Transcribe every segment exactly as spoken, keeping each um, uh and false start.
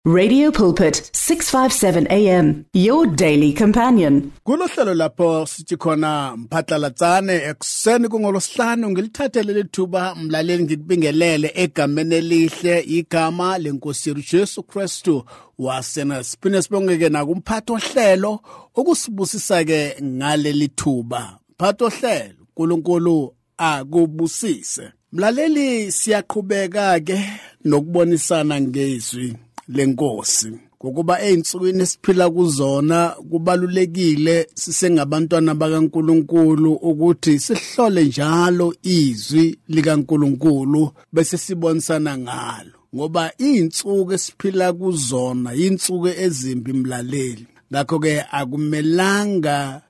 Radio Pulpit six fifty-seven A M, your daily companion. Kulohlelo lapho sithi khona mphatlalatsane ekuseni kungolosihlanu ngilithathele lethuba mlaleli ngikubingelele egameni elihle igama lenkosi Jesu Kristu wasena siphinde sibongeke nakumphatho hlelo ukusibusisa ke ngaleli thuba mphatho hlelo uNkulunkulu akubusise. Mlaleli siyaqhubeka ke nokubonisana ngezwi lenkosi ngokuba einsukwini esiphila kuzona kubalulekile sisengabantwana bakaNkulunkulu ukuthi sihlole njalo izwi likaNkulunkulu bese sibonisana ngalo ngoba insuku esiphila kuzona insuku ezimbi mlaleli. Ngakho ke akumelanga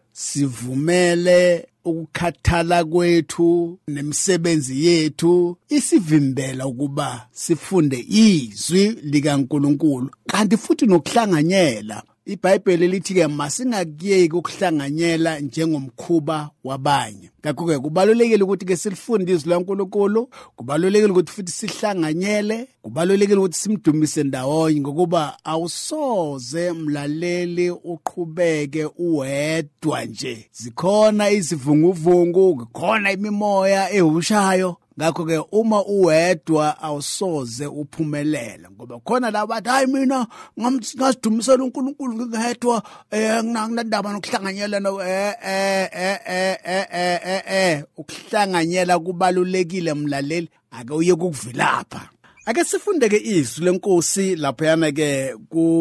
sivumele ukukhathala kwethu nemisebenzi yethu isivimbela ukuba sifunde izwi likaNkulunkulu kanti futhi nokuhlanganyela. iBhayibheli lithi ke masingakuyeki ukuhlanganyela njengomkhuba wabanye. Ngakho ke kubalulekile ukuthi ke silifunde izwi likaNkulunkulu, kubalulekile ukuthi futhi sihlanganyele, kubalulekile ukuthi simdumise ndawonye ngokuba awusoze mlaleli uqhubeke uwedwa nje. Zikhona izivunguvungu, kukhona imimoya ehushayo. Ngakho ke uma uwedwa awusoze uphumelela ngoba khona labathi hayi mina ngasidumisela uNkulunkulu ngingedwa eh nginandaba nokuhlanganyela no eh eh eh eh eh eh ukuhlanganyela kubalulekile mlaleli ake uye ukuvilapha. Ake sifunde ke izwi lenkosi lapha yana ke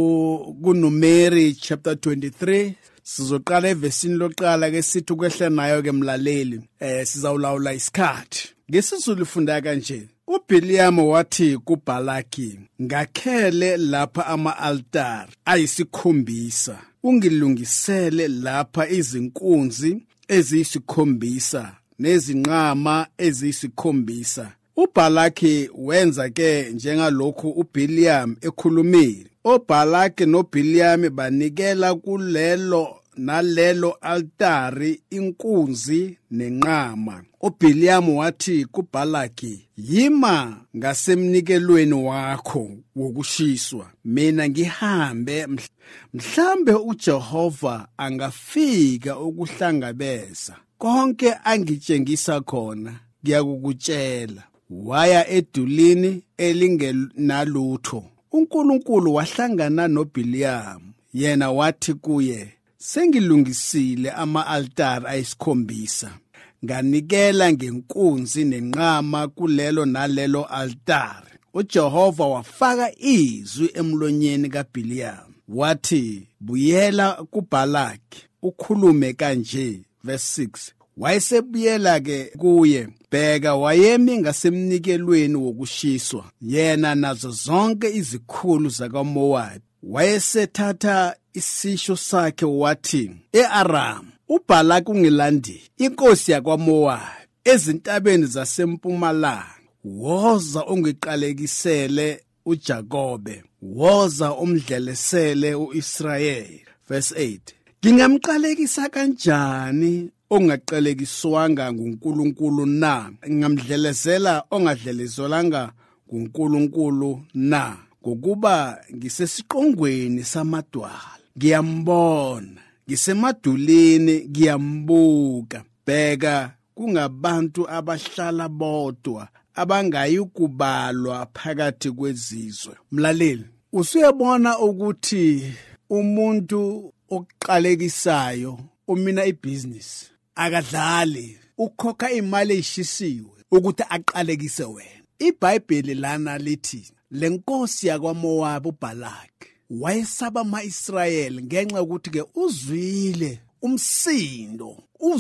ku kuNumeri chapter twenty-three. Sizoqala evesini loqala ke sithi kwehle nayo ke mlaleli eh sizawulawula isikhathi. Ngesizulu funda kanje, uBhiliam wathi kuBalaki, ngakhele lapha ama-altar ayisikhombisa, ungilungisele lapha izinkunzi eziyisikhombisa nezinqama eziyisikhombisa. uBalaki wenza ke njengalokhu uBhiliam ekhulumile. OBalaki noBhiliam banikela kulelo nalelo altari inkunzi nenqama. uBhiliam wathi kuBalaki, yima ngasemnikelweni wakho wokushiswa mina ngihambe, mhlambe uJehova angafika ukuhlangabeza konke angitshengisa khona ngiyakukutshela. Waya edulini elingenalutho. uNkulunkulu wahlangana noBhiliam, yena wathi kuye, sengilungisile ama-altar ayisikhombisa, nganikela ngenkunzi nenqama kulelo nalelo altar. uJehova wafaka izwi emlonyeni kaBhiliam, wathi, buyela kuBalaki ukhulume kanje. Verse six. Wayesebuyela ke kuye, bheka wayemi ngasemnikelweni wokushiswa, yena nazo zonke izikhulu zakaMowabi. Wayesethatha isisho sakhe wathi, e-Aram uBalaki ungilandi, inkosi yakwaMowabi, ezintabeni zasempumalanga. Woza ungiqalekisele uJakobe, woza umdlelesele u-Israyeli. Verse eight. Ngingamqalekisa kanjani ongaqalekiswanga nguNkulunkulu na? Ngingamdlelezela ongadlelezelwanga nguNkulunkulu na? Ngokuba ngisesiqongweni samadwala, ngiyambona, ngisemadulini ngiyambuka. Bheka kungabantu abahlala bodwa, abangayikubalwa phakathi kwezizwe. Mlaleli, usuyabona ukuthi umuntu oqalekisayo umina ibhizinisi akadlali, ukhokha imali eyishisiwe ukuthi aqalekise wena. iBhayibheli lana lithi lenkosi yakwaMowabi uBalaki wayesaba ama-Israyeli ngenxa ukuthi ke uzwile umsindo,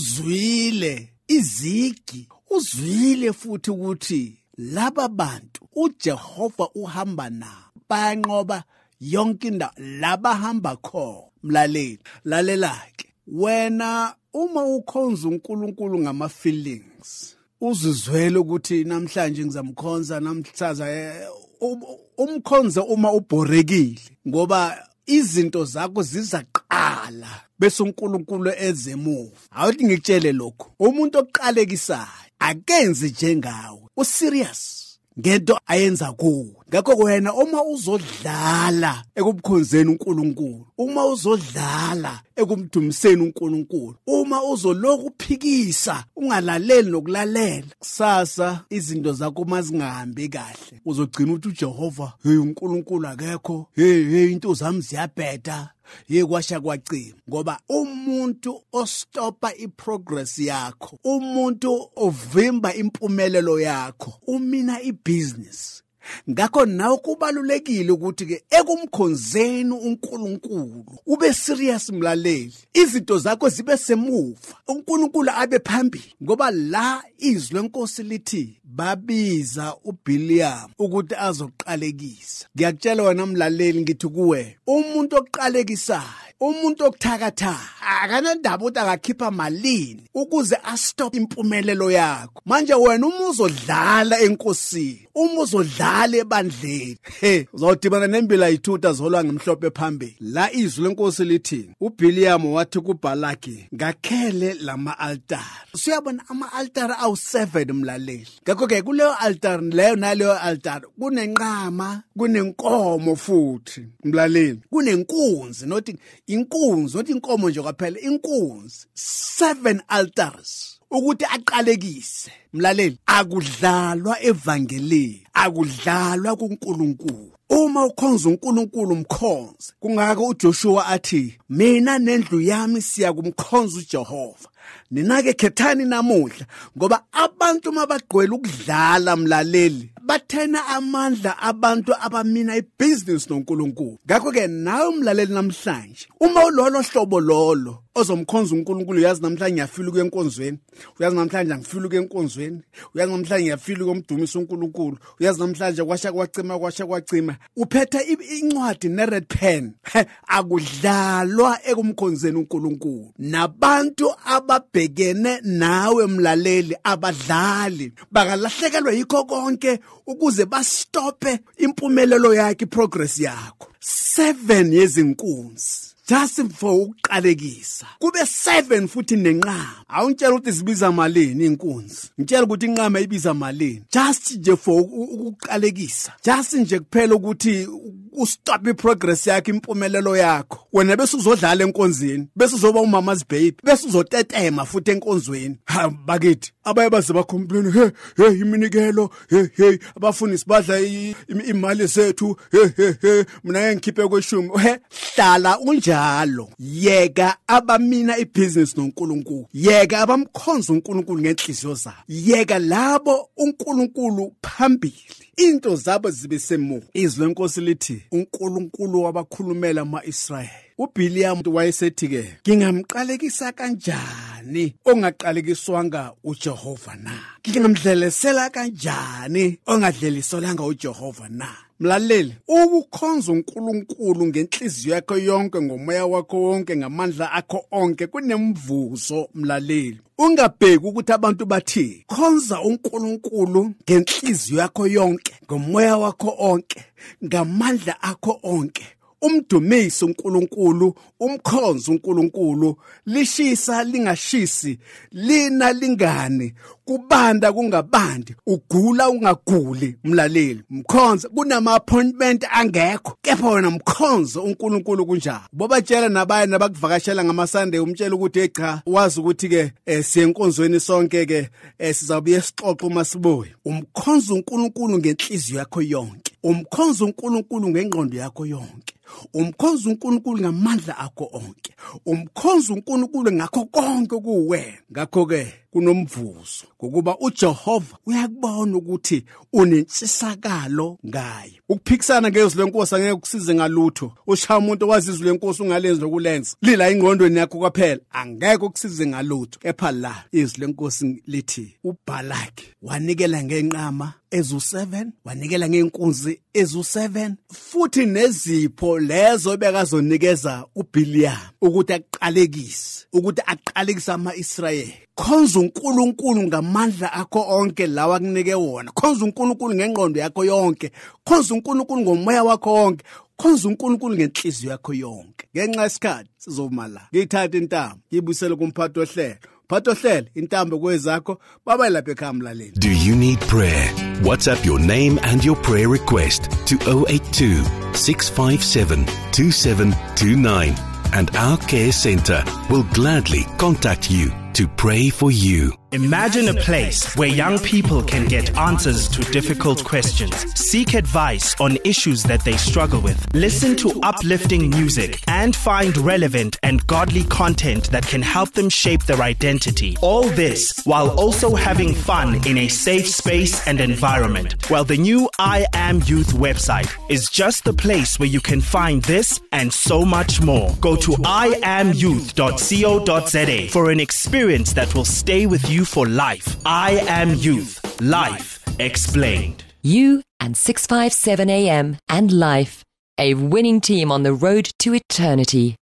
uzwile izigi, uzwile futhi ukuthi laba bantu uJehova uhamba nabo, bayanqoba yonke indawo laba hamba khona. Mlaleli, lalelake, wena uma ukhonza uNkulunkulu ngama feelings, uzizwele ukuthi namhlanje ngizamkhonza, namhlaza umkhonze uma ubhorekile ngoba izinto zakho zizaqala bese uNkulunkulu ezemuva. Awuthi ngikutshele lokho, umuntu oqalekisayo akenze njengawe, userious ngento ayenza kuwe. ngakho wena uma uzodlala ekubukhonzeni uNkulunkulu, uma uzodlala ekumdumiseni uNkulunkulu, uma uzoloku uphikisa ungalaleli nokulalela, kusasa izinto zakho mazingahambi kahle uzogcina uthi uJehova, hey uNkulunkulu akekho, hey hey into zami ziyabheda, ye kwasha kwacima. Ngoba umuntu ostopa iprogress yakho, umuntu ovimba impumelelo yakho, umina ibusiness. Ngakho nawe kubalulekile ukuthi ke ekumkhonzeni uNkulunkulu ube serious mlaleli, izinto zakho zibe semuva, uNkulunkulu abe phambili. Ngoba la izwi lenkosi lithi babiza uBiliam ukuthi azoqalekisa. Ngiyakutshela wena mlaleli ngithi kuwe, umuntu oqalekisayo, umuntu okuthakatha akanandaba ukuthi akakhipha malini ukuze astop impumelelo yakho. Manje wena uma uzodlala enkosini, uma uzodlala ebandleni, he uzodibana nembila yithutha zolwa ngemhlophe phambili. La izwi lenkosi lithi uBiliam wathi kuBalaki, ngakhele lama altar. Siyabona ama altar awu seven mlaleli. Ngakho ke kuleyo altar leyo naleyo altar kunenqama, kunenkomo futhi mlaleli, kunenkunzi, nothi inkunzi, nothi inkomo nje kwaphela, inkunzi. Seven altars ukuthi aqalekise mlaleli. Akudlalwa evangelini, akudlalwa kuNkulunkulu. Uma ukhonza uNkulunkulu umkhonze. Kungako uJoshua athi, mina nendlu yami siya kumkhonza uJehova. Ninake khethani namuhla, ngoba abantu mabagqwele ukudlala mlaleli bathena amandla abantu abamina ibusiness noNkulunkulu. Ngakho ke nawe mlaleli namhlanje, uma ulolo hlobo lolo ozomkhonza uNkulunkulu, uyazi namhlanje ngiyafila ukuya enkonzweni, uyazi namhlanje ngifila ukuya enkonzweni, uyazi namhlanje ngiyafila ukumdumisa uNkulunkulu, uyazi namhlanje kwasha kwacima kwasha kwacima, uphethe incwadi ne-red pen, akudlalwa ekumkhonzeni uNkulunkulu. Nabantu ababhekene nawe mlaleli, abadlali bakalahlekelwe yikho konke ukuze bastope impumelelo yakhe, progress yakho. Seven yezinkunzi just for ukuqalekisa, kube seven futhi nenqama. Awuntshela ukuthi zibiza malini inkunzi, ngitshela ukuthi inqama ibiza malini, just nje for ukuqalekisa, just nje kuphela ukuthi ustop iprogress yakhe, impumelelo yakho. Wena bese uzodlala enkonzweni, bese uzoba umama's baby, bese uzotetema futhi enkonzweni. Ha bakithi abaye baze bakhompline, he he iminikelo, he he abafundisi badla imali zethu, he he he mina ngikhiphe kweshumi. He hlala unjalo, yeka abamina ibusiness noNkulunkulu, yeka abamkhonza uNkulunkulu ngenhliziyo zabo, yeka labo uNkulunkulu phambili, into zabo zibe semuva. Izwi lenkosi lithi uNkulunkulu wabakhulumela ama-Israyeli. uBiliam wayesethi ke, ngingamqalekisa kanjani ongaqalekiswanga uJehova na? Ngingamdlelesela kanjani ongadleliselanga uJehova na? Mlaleli, ukukhonza uNkulunkulu ngenhliziyo yakho yonke, ngomoya wakho wonke, ngamandla akho onke kunemvuzo mlaleli. Ungabheki ukuthi abantu bathi, khonza uNkulunkulu ngenhliziyo yakho yonke, ngomoya wakho onke, ngamandla akho onke. Umdumise uNkulunkulu, umkhonza uNkulunkulu, lishisa lingashisi, lina lingani, kubanda kungabandi, ugula ungaguli mlaleli. Mkhonza kunama appointment angekho, kepha wena mkhonza uNkulunkulu kunjalo. Bobatshela nabaye nabakuvakashela ngamaSunday umtshela ukuthi echa, wazi ukuthi ke siyenkonzweni sonke ke sizabuye isixoxo uma sibuye. Umkhonza uNkulunkulu ngenhliziyo yakho yonke, umkhonza uNkulunkulu ngengqondo yakho yonke, umkhonza uNkulunkulu ngamandla akho onke, umkhonza uNkulunkulu ngakho konke kuwena. Ngakho ke kunomvuzo ngokuba uJehova uyakubona ukuthi unentshisakalo ngaye. Ukuphikisana ngezwi lenkosi angeke kusize ngalutho. Ushaya umuntu owazi izwi lenkosi ungalenzi lokulenza, lila ingqondweni yakho kwaphela, angeke ukusize ngalutho. Kepha la izwi lenkosi lithi uBalaki wanikela ngenqama ezu seven, wanikela ngenkunzi ezu seven, futhi nezipho lezo bekazonikeza uBiliam ukuthi aqalekise, ukuthi aqalekise ama-Israyeli. Khonza uNkulunkulu ngamandla akho onke lawa kunike wona, khonza uNkulunkulu ngengqondo yakho yonke, khonza uNkulunkulu ngomoya wakho wonke, khonza uNkulunkulu ngenhliziyo yakho yonke. Ngenxa yesikhathi sizoma la, ngiyithatha intambo ngiyibuyisele kumphathi ohlelo. phatha ohlele intambo kwezakho baba lapha ekhaya mlaleli. Do you need prayer? WhatsApp your name and your prayer request to zero eight two, six five seven, two seven two nine and our care center will gladly contact you to pray for you. Imagine a place where young people can get answers to difficult questions, seek advice on issues that they struggle with, listen to uplifting music, and find relevant and godly content that can help them shape their identity. All this while also having fun in a safe space and environment. Well, the new I Am Youth website is just the place where you can find this and so much more. Go to i am youth dot co dot za for an experience that will stay with you for life. I Am Youth. Life explained. You and six five seven A M and Life, a winning team on the road to eternity.